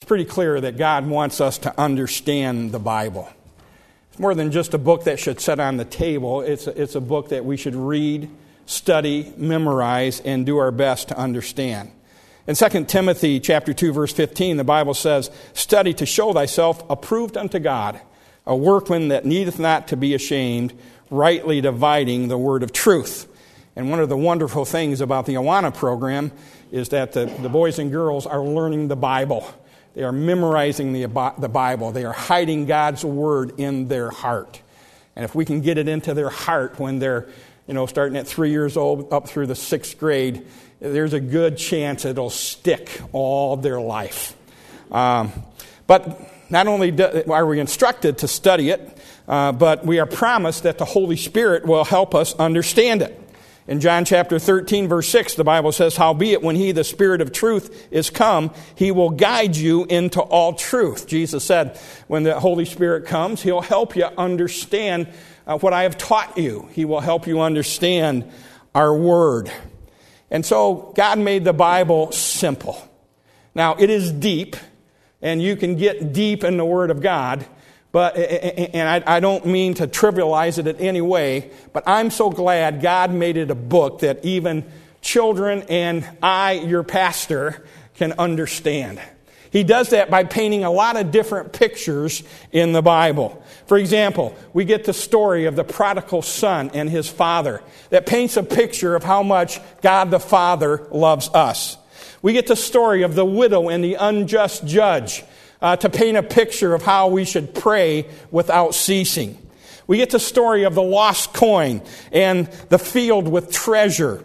pretty clear that God wants us to understand the Bible. It's more than just a book that should sit on the table. It's a book that we should read, study, memorize, and do our best to understand. In 2 Timothy chapter 2, verse 15, the Bible says, "Study to show thyself approved unto God, a workman that needeth not to be ashamed, rightly dividing the word of truth." And one of the wonderful things about the Awana program is that the boys and girls are learning the Bible. They are memorizing the Bible. They are hiding God's word in their heart. And if we can get it into their heart when they're, starting at 3 years old up through the 6th grade, there's a good chance it'll stick all their life. But not only are we instructed to study it, but we are promised that the Holy Spirit will help us understand it. In John chapter 13, verse 6, the Bible says, "Howbeit, when he, the Spirit of truth, is come, he will guide you into all truth." Jesus said, when the Holy Spirit comes, he'll help you understand what I have taught you. He will help you understand our word. And so God made the Bible simple. Now, it is deep, and you can get deep in the Word of God, and I don't mean to trivialize it in any way, but I'm so glad God made it a book that even children and I, your pastor, can understand. He does that by painting a lot of different pictures in the Bible. For example, we get the story of the prodigal son and his father that paints a picture of how much God the Father loves us. We get the story of the widow and the unjust judge to paint a picture of how we should pray without ceasing. We get the story of the lost coin and the field with treasure.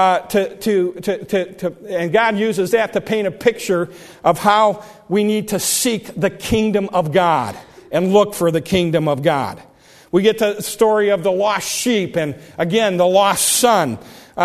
And God uses that to paint a picture of how we need to seek the kingdom of God and look for the kingdom of God. We get the story of the lost sheep and, again, the lost son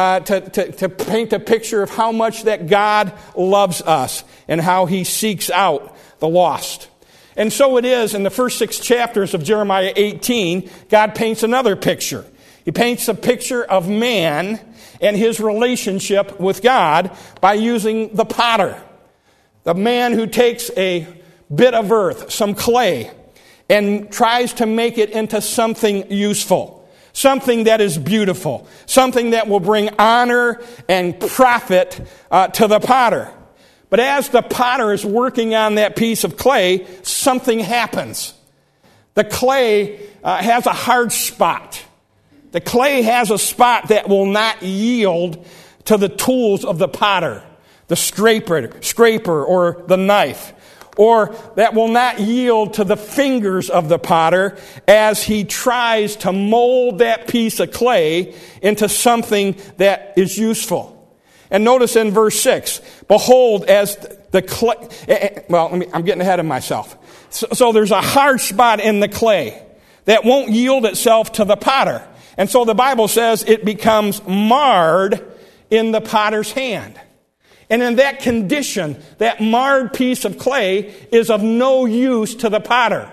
to paint a picture of how much that God loves us and how he seeks out the lost. And so it is in the first 6 chapters of Jeremiah 18, God paints another picture. He paints a picture of man and his relationship with God by using the potter. The man who takes a bit of earth, some clay, and tries to make it into something useful, something that is beautiful, something that will bring honor and profit to the potter. But as the potter is working on that piece of clay, something happens. The clay has a hard spot. The clay has a spot that will not yield to the tools of the potter, the scraper or the knife, or that will not yield to the fingers of the potter as he tries to mold that piece of clay into something that is useful. And notice in verse 6, "Behold, as the clay..." I'm getting ahead of myself. So there's a hard spot in the clay that won't yield itself to the potter. And so the Bible says it becomes marred in the potter's hand. And in that condition, that marred piece of clay is of no use to the potter.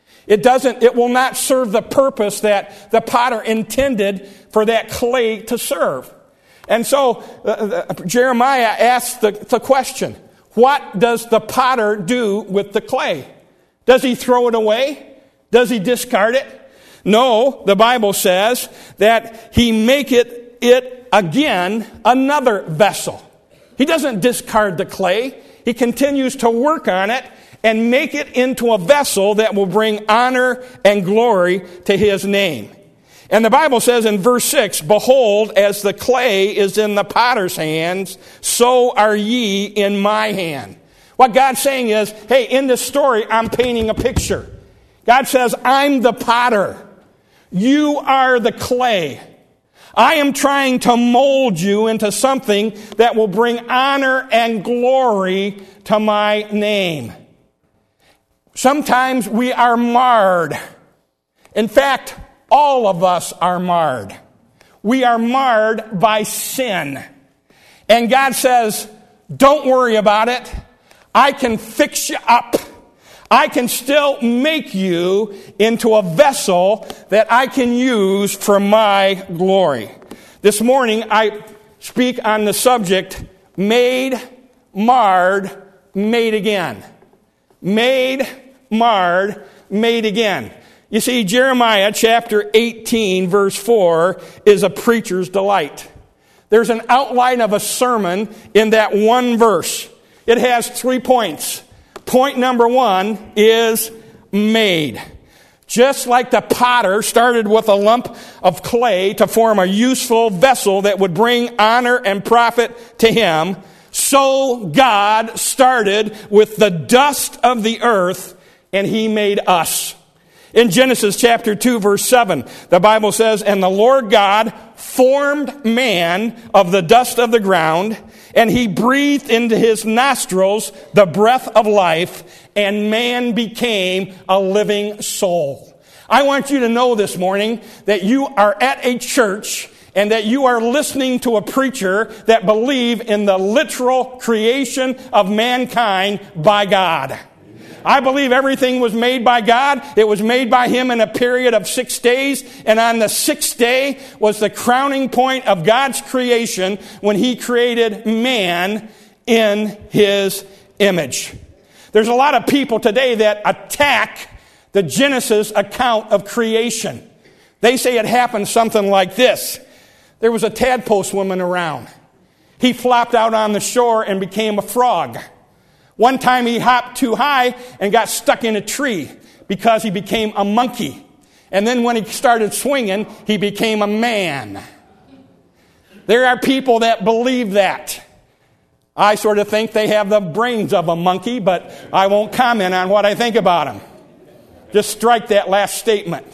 It will not serve the purpose that the potter intended for that clay to serve. And so Jeremiah asks the question, what does the potter do with the clay? Does he throw it away? Does he discard it? No, the Bible says that he make it again another vessel. He doesn't discard the clay. He continues to work on it and make it into a vessel that will bring honor and glory to his name. And the Bible says in verse 6, "Behold, as the clay is in the potter's hands, so are ye in my hand." What God's saying is, hey, in this story, I'm painting a picture. God says, I'm the potter. You are the clay. I am trying to mold you into something that will bring honor and glory to my name. Sometimes we are marred. In fact, all of us are marred. We are marred by sin. And God says, don't worry about it. I can fix you up. I can still make you into a vessel that I can use for my glory. This morning, I speak on the subject, made, marred, made again. Made, marred, made again. You see, Jeremiah chapter 18, verse 4 is a preacher's delight. There's an outline of a sermon in that one verse. It has 3 points. Point number 1 is made. Just like the potter started with a lump of clay to form a useful vessel that would bring honor and profit to him, so God started with the dust of the earth, and he made us. In Genesis chapter 2, verse 7, the Bible says, "And the Lord God formed man of the dust of the ground, and he breathed into his nostrils the breath of life, and man became a living soul." I want you to know this morning that you are at a church and that you are listening to a preacher that believes in the literal creation of mankind by God. I believe everything was made by God. It was made by him in a period of 6 days. And on the 6th day was the crowning point of God's creation when he created man in his image. There's a lot of people today that attack the Genesis account of creation. They say it happened something like this. There was a tadpole swimming around. He flopped out on the shore and became a frog. One time he hopped too high and got stuck in a tree because he became a monkey. And then when he started swinging, he became a man. There are people that believe that. I sort of think they have the brains of a monkey, but I won't comment on what I think about them. Just strike that last statement.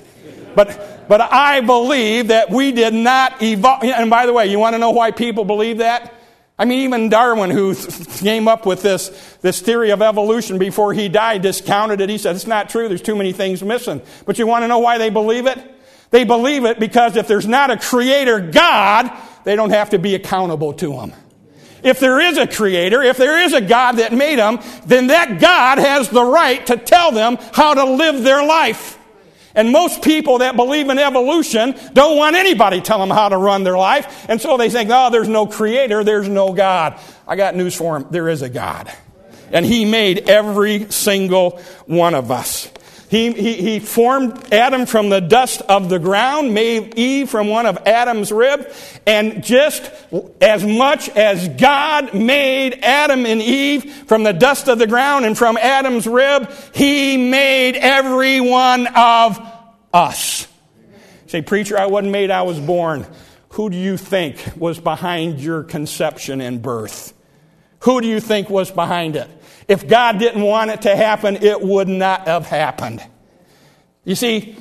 But I believe that we did not evolve. And by the way, you want to know why people believe that? I mean, even Darwin, who came up with this theory of evolution before he died, discounted it. He said, it's not true. There's too many things missing. But you want to know why they believe it? They believe it because if there's not a creator God, they don't have to be accountable to him. If there is a creator, if there is a God that made them, then that God has the right to tell them how to live their life. And most people that believe in evolution don't want anybody to tell them how to run their life. And so they think, oh, there's no creator, there's no God. I got news for them. There is a God. And he made every single one of us. He formed Adam from the dust of the ground, made Eve from one of Adam's rib, and just as much as God made Adam and Eve from the dust of the ground and from Adam's rib, he made every one of us. Say, preacher, I wasn't made, I was born. Who do you think was behind your conception and birth? Who do you think was behind it? If God didn't want it to happen, it would not have happened. You see,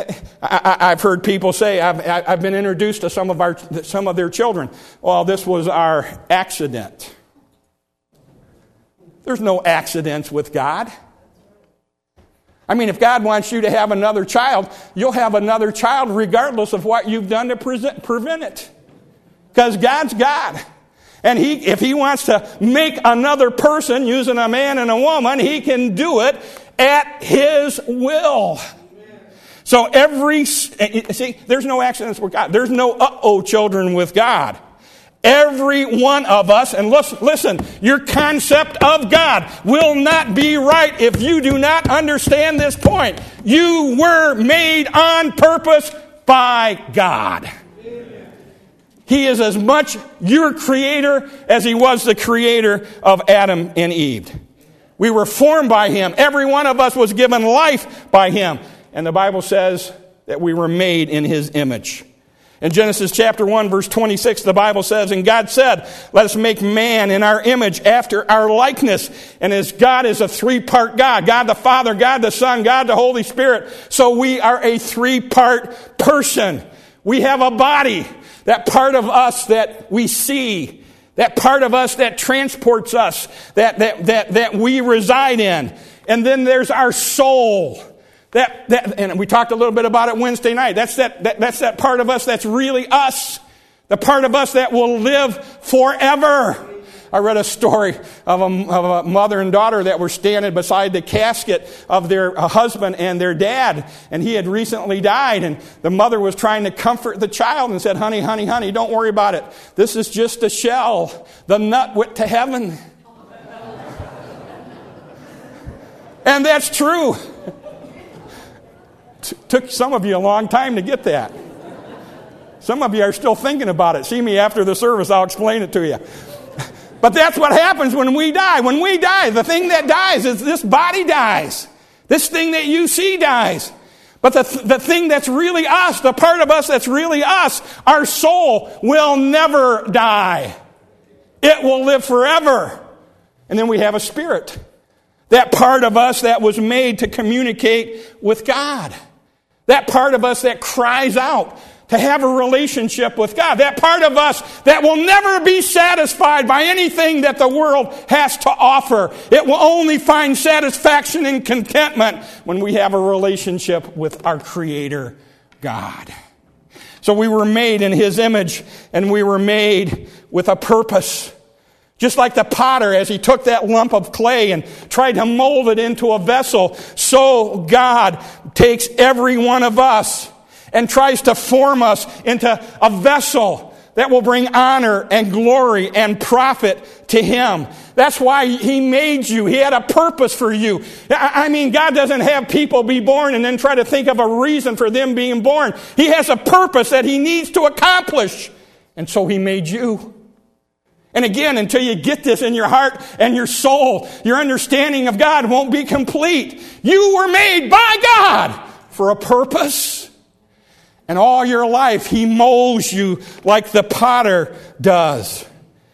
I've heard people say, I've been introduced to some of their children. Well, this was our accident. There's no accidents with God. I mean, if God wants you to have another child, you'll have another child regardless of what you've done to prevent it. Because God's God. And if he wants to make another person using a man and a woman, he can do it at his will. So there's no accidents with God. There's no children with God. Every one of us, and listen, your concept of God will not be right if you do not understand this point. You were made on purpose by God. He is as much your creator as he was the creator of Adam and Eve. We were formed by him. Every one of us was given life by him. And the Bible says that we were made in his image. In Genesis chapter 1, verse 26, the Bible says, and God said, let us make man in our image after our likeness. And as God is a three-part God, God the Father, God the Son, God the Holy Spirit. So we are a three-part person. We have a body. That part of us that we see, that part of us that transports us, that we reside in. And then there's our soul. And we talked a little bit about it Wednesday night. That's that part of us that's really us. The part of us that will live forever. I read a story of a mother and daughter that were standing beside the casket of their husband and their dad. And he had recently died. And the mother was trying to comfort the child and said, honey, don't worry about it. This is just a shell. The nut went to heaven. And that's true. Took some of you a long time to get that. Some of you are still thinking about it. See me after the service, I'll explain it to you. But that's what happens when we die. When we die, the thing that dies is this body dies. This thing that you see dies. But the thing that's really us, the part of us that's really us, our soul will never die. It will live forever. And then we have a spirit. That part of us that was made to communicate with God. That part of us that cries out to have a relationship with God. That part of us that will never be satisfied by anything that the world has to offer. It will only find satisfaction and contentment when we have a relationship with our Creator, God. So we were made in His image, and we were made with a purpose. Just like the potter, as he took that lump of clay and tried to mold it into a vessel, so God takes every one of us and tries to form us into a vessel that will bring honor and glory and profit to Him. That's why He made you. He had a purpose for you. I mean, God doesn't have people be born and then try to think of a reason for them being born. He has a purpose that He needs to accomplish. And so He made you. And again, until you get this in your heart and your soul, your understanding of God won't be complete. You were made by God for a purpose. And all your life, He molds you like the potter does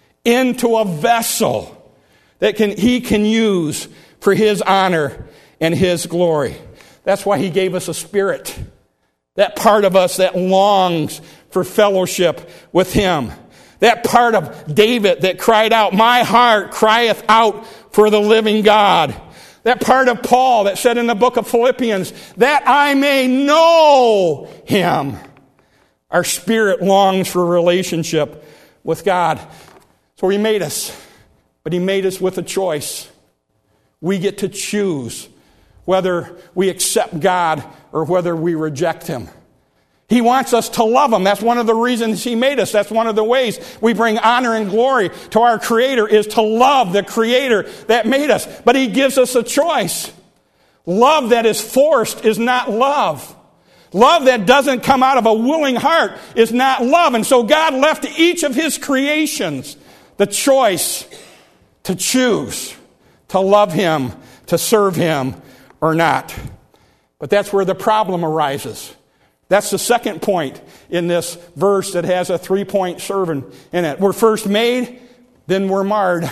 into a vessel that He can use for His honor and His glory. That's why He gave us a spirit. That part of us that longs for fellowship with Him. That part of David that cried out, "My heart crieth out for the living God." That part of Paul that said in the book of Philippians, "that I may know Him." Our spirit longs for a relationship with God. So He made us, but He made us with a choice. We get to choose whether we accept God or whether we reject Him. He wants us to love Him. That's one of the reasons He made us. That's one of the ways we bring honor and glory to our Creator, is to love the Creator that made us. But He gives us a choice. Love that is forced is not love. Love that doesn't come out of a willing heart is not love. And so God left to each of His creations the choice to choose to love Him, to serve Him, or not. But that's where the problem arises. That's the second point in this verse that has a 3-point sermon in it. We're first made, then we're marred.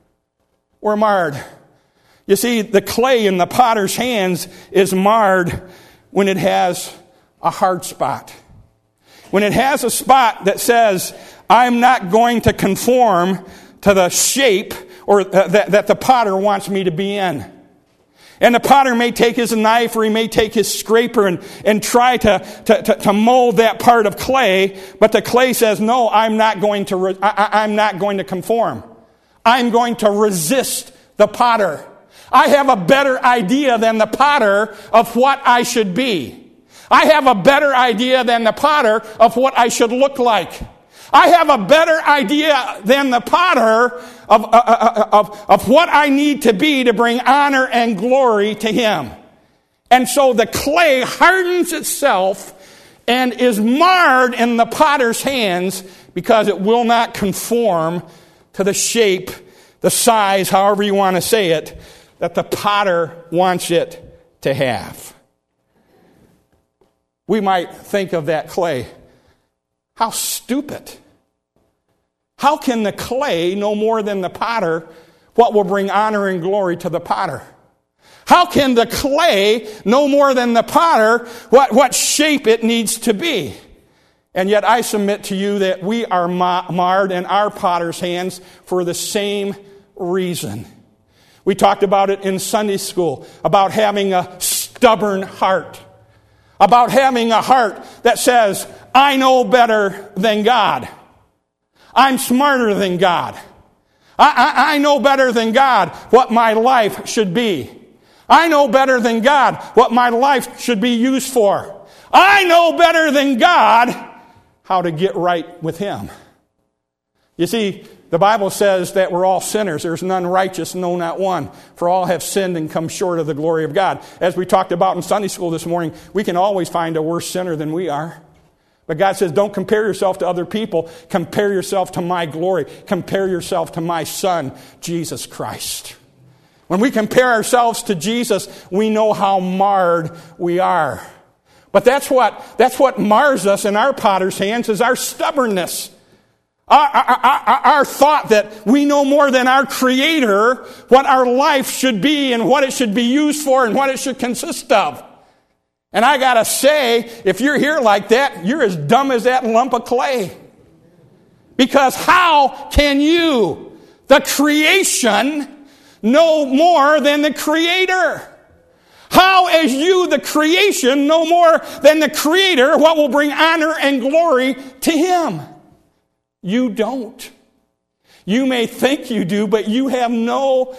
We're marred. You see, the clay in the potter's hands is marred when it has a hard spot. When it has a spot that says, "I'm not going to conform to the shape or that the potter wants me to be in." And the potter may take his knife or he may take his scraper and try to mold that part of clay, but the clay says, "No, I'm not going to conform. I'm going to resist the potter. I have a better idea than the potter of what I should be. I have a better idea than the potter of what I should look like. I have a better idea than the potter of what I need to be to bring honor and glory to Him." And so the clay hardens itself and is marred in the potter's hands because it will not conform to the shape, the size, however you want to say it, that the potter wants it to have. We might think of that clay. How stupid. How can the clay know more than the potter what will bring honor and glory to the potter? How can the clay know more than the potter what shape it needs to be? And yet I submit to you that we are marred in our potter's hands for the same reason. We talked about it in Sunday school, about having a stubborn heart. About having a heart that says, "I know better than God. I'm smarter than God. I know better than God what my life should be. I know better than God what my life should be used for. I know better than God how to get right with Him." You see, The Bible says that we're all sinners. There's none righteous, no, not one. For all have sinned and come short of the glory of God. As we talked about in Sunday school this morning, we can always find a worse sinner than we are. But God says, don't compare yourself to other people. Compare yourself to my glory. Compare yourself to my Son, Jesus Christ. When we compare ourselves to Jesus, we know how marred we are. But that's what mars us in our potter's hands, is our stubbornness. Our thought that we know more than our Creator what our life should be and what it should be used for and what it should consist of. And I gotta say, if you're here like that, you're as dumb as that lump of clay. Because how can you, the creation, know more than the Creator? How, as you, the creation, know more than the Creator what will bring honor and glory to Him? You don't. You may think you do, but you have no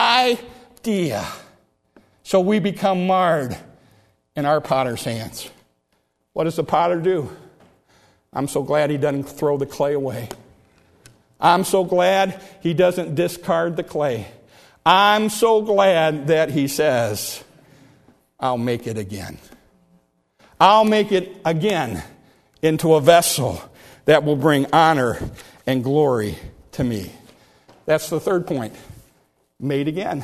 idea. So we become marred in our potter's hands. What does the potter do? I'm so glad he doesn't throw the clay away. I'm so glad he doesn't discard the clay. I'm so glad that he says, I'll make it again. I'll make it again into a vessel that will bring honor and glory to me. That's the third point. Made again.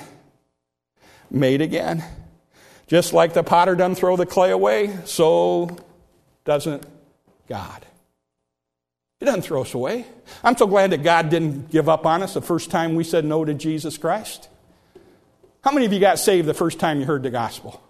Made again. Just like the potter doesn't throw the clay away, so doesn't God. He doesn't throw us away. I'm so glad that God didn't give up on us the first time we said no to Jesus Christ. How many of you got saved the first time you heard the gospel?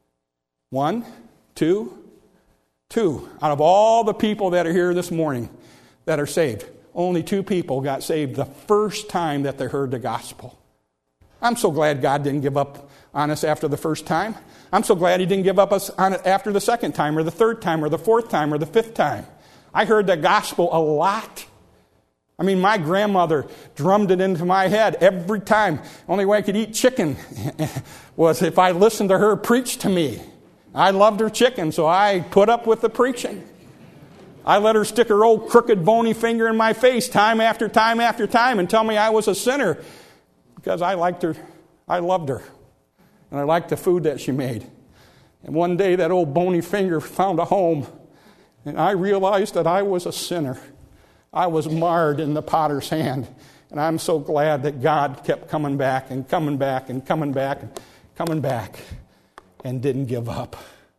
1, 2. Out of all the people that are here this morning that are saved, only 2 people got saved the first time that they heard the gospel. I'm so glad God didn't give up on us after the first time. I'm so glad He didn't give up on it after the second time or the third time or the fourth time or the fifth time. I heard the gospel a lot. I mean, my grandmother drummed it into my head every time. Only way I could eat chicken was if I listened to her preach to me. I loved her chicken, so I put up with the preaching. I let her stick her old crooked bony finger in my face time after time after time and tell me I was a sinner because I liked her. I loved her. And I liked the food that she made. And one day that old bony finger found a home, and I realized that I was a sinner. I was marred in the potter's hand. And I'm so glad that God kept coming back and coming back and coming back and coming back and didn't give up.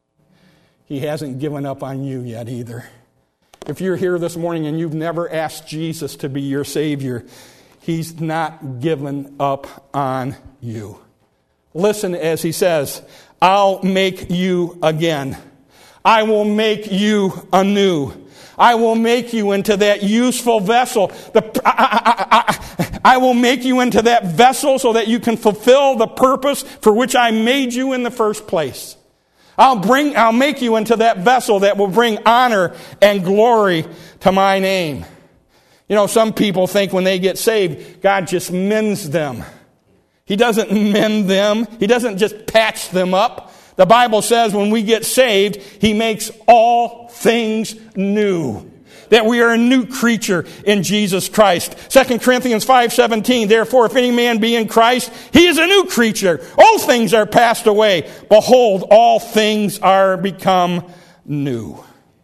He hasn't given up on you yet either. If you're here this morning and you've never asked Jesus to be your Savior, He's not given up on you. Listen as He says, I'll make you again. I will make you anew. I will make you into that useful vessel. I will make you into that vessel so that you can fulfill the purpose for which I made you in the first place. I'll make you into that vessel that will bring honor and glory to my name. You know, some people think when they get saved, God just mends them. He doesn't mend them. He doesn't just patch them up. The Bible says when we get saved, He makes all things new. That we are a new creature in Jesus Christ. 2 Corinthians 5:17, therefore if any man be in Christ, he is a new creature. All things are passed away. Behold, all things are become new.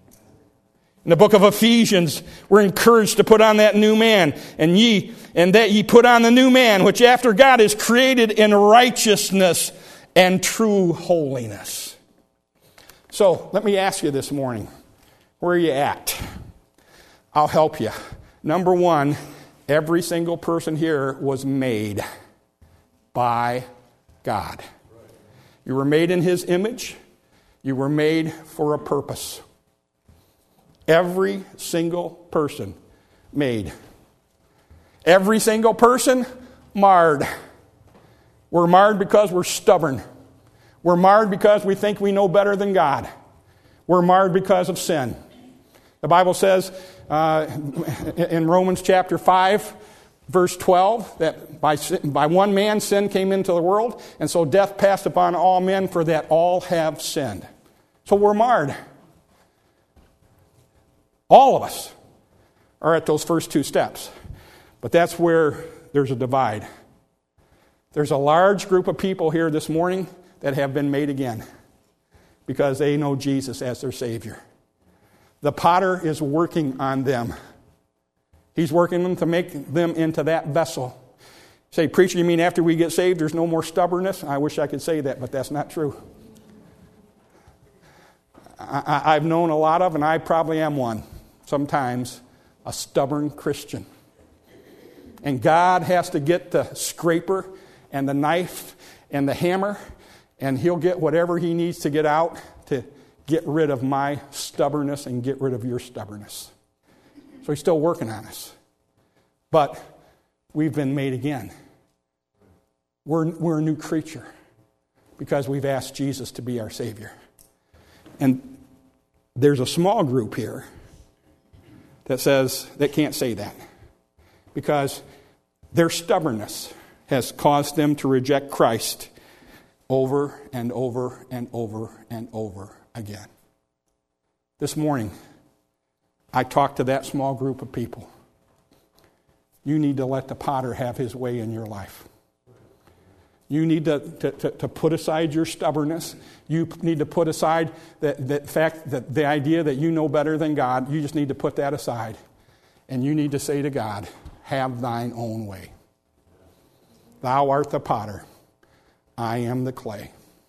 In the book of Ephesians, we're encouraged to put on that new man. And that ye put on the new man, which after God is created in righteousness and true holiness. So, let me ask you this morning, where are you at? I'll help you. Number 1, every single person here was made by God. You were made in His image. You were made for a purpose. Every single person made. Every single person marred. We're marred because we're stubborn. We're marred because we think we know better than God. We're marred because of sin. The Bible says in Romans chapter 5, verse 12, that by one man sin came into the world, and so death passed upon all men, for that all have sinned. So we're marred. All of us are at those first 2 steps. But that's where there's a divide. There's a large group of people here this morning that have been made again because they know Jesus as their Savior. The potter is working on them. He's working them to make them into that vessel. Say, preacher, you mean after we get saved there's no more stubbornness? I wish I could say that, but that's not true. I've known a lot of, and I probably am one, sometimes a stubborn Christian. And God has to get the scraper and the knife and the hammer, and He'll get whatever He needs to get out to get rid of my stubbornness and get rid of your stubbornness. So He's still working on us. But we've been made again. We're a new creature because we've asked Jesus to be our Savior. And there's a small group here that can't say that because their stubbornness has caused them to reject Christ over and over and over and over again. This morning, I talked to that small group of people. You need to let the potter have his way in your life. You need to put aside your stubbornness. You need to put aside the idea that you know better than God. You just need to put that aside. And you need to say to God, have thine own way. Thou art the potter. I am the clay.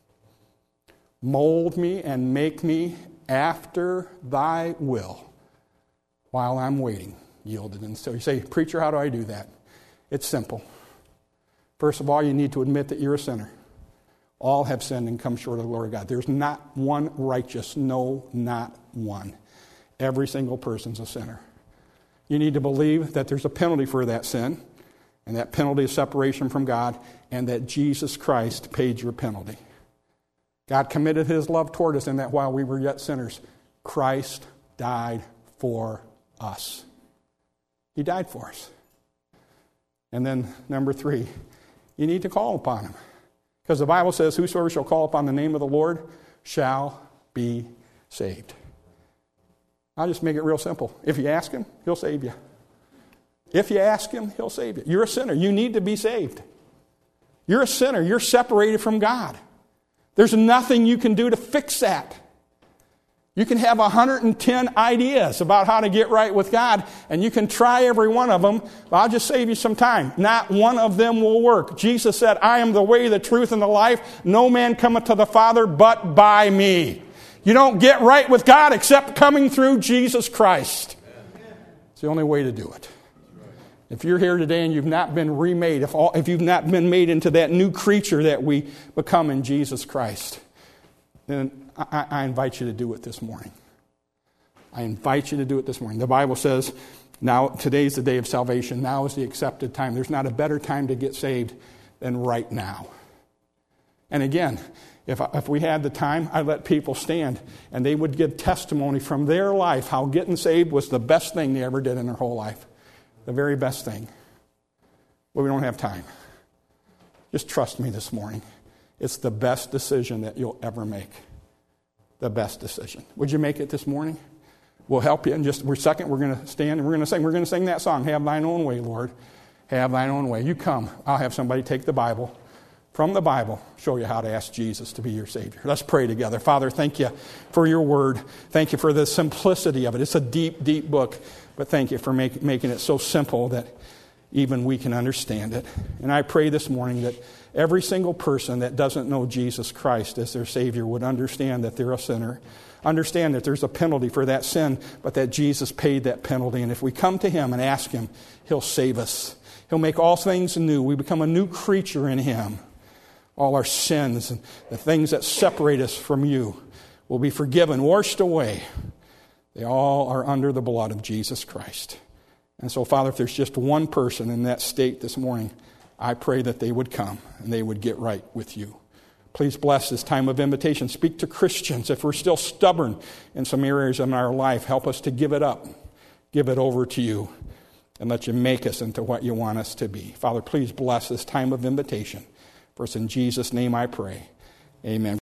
Mold me and make me after thy will while I'm waiting, yielded. And so you say, preacher, how do I do that? It's simple. First of all, you need to admit that you're a sinner. All have sinned and come short of the glory of God. There's not one righteous. No, not one. Every single person's a sinner. You need to believe that there's a penalty for that sin, and that penalty is separation from God, and that Jesus Christ paid your penalty. God committed His love toward us in that while we were yet sinners, Christ died for us. He died for us. And then, number 3, you need to call upon Him. Because the Bible says, whosoever shall call upon the name of the Lord shall be saved. I'll just make it real simple. If you ask Him, He'll save you. If you ask Him, He'll save you. You're a sinner. You need to be saved. You're a sinner. You're separated from God. There's nothing you can do to fix that. You can have 110 ideas about how to get right with God, and you can try every one of them, but I'll just save you some time. Not one of them will work. Jesus said, I am the way, the truth, and the life. No man cometh to the Father but by me. You don't get right with God except coming through Jesus Christ. It's the only way to do it. If you're here today and you've not been remade, if you've not been made into that new creature that we become in Jesus Christ, then I invite you to do it this morning. I invite you to do it this morning. The Bible says, now today's the day of salvation. Now is the accepted time. There's not a better time to get saved than right now. And again, if we had the time, I'd let people stand and they would give testimony from their life how getting saved was the best thing they ever did in their whole life. The very best thing. But we don't have time. Just trust me this morning. It's the best decision that you'll ever make. The best decision. Would you make it this morning? We'll help you in just a second. We're going to stand and we're going to sing. We're going to sing that song, Have Thine Own Way, Lord. Have Thine Own Way. You come. I'll have somebody take the Bible. From the Bible, show you how to ask Jesus to be your Savior. Let's pray together. Father, thank you for your word. Thank you for the simplicity of it. It's a deep, deep book. But thank you for making it so simple that even we can understand it. And I pray this morning that every single person that doesn't know Jesus Christ as their Savior would understand that they're a sinner, understand that there's a penalty for that sin, but that Jesus paid that penalty. And if we come to Him and ask Him, He'll save us. He'll make all things new. We become a new creature in Him. All our sins and the things that separate us from You will be forgiven, washed away. They all are under the blood of Jesus Christ. And so, Father, if there's just one person in that state this morning, I pray that they would come and they would get right with You. Please bless this time of invitation. Speak to Christians. If we're still stubborn in some areas of our life, help us to give it up. Give it over to You and let You make us into what You want us to be. Father, please bless this time of invitation. For it's in Jesus' name I pray. Amen.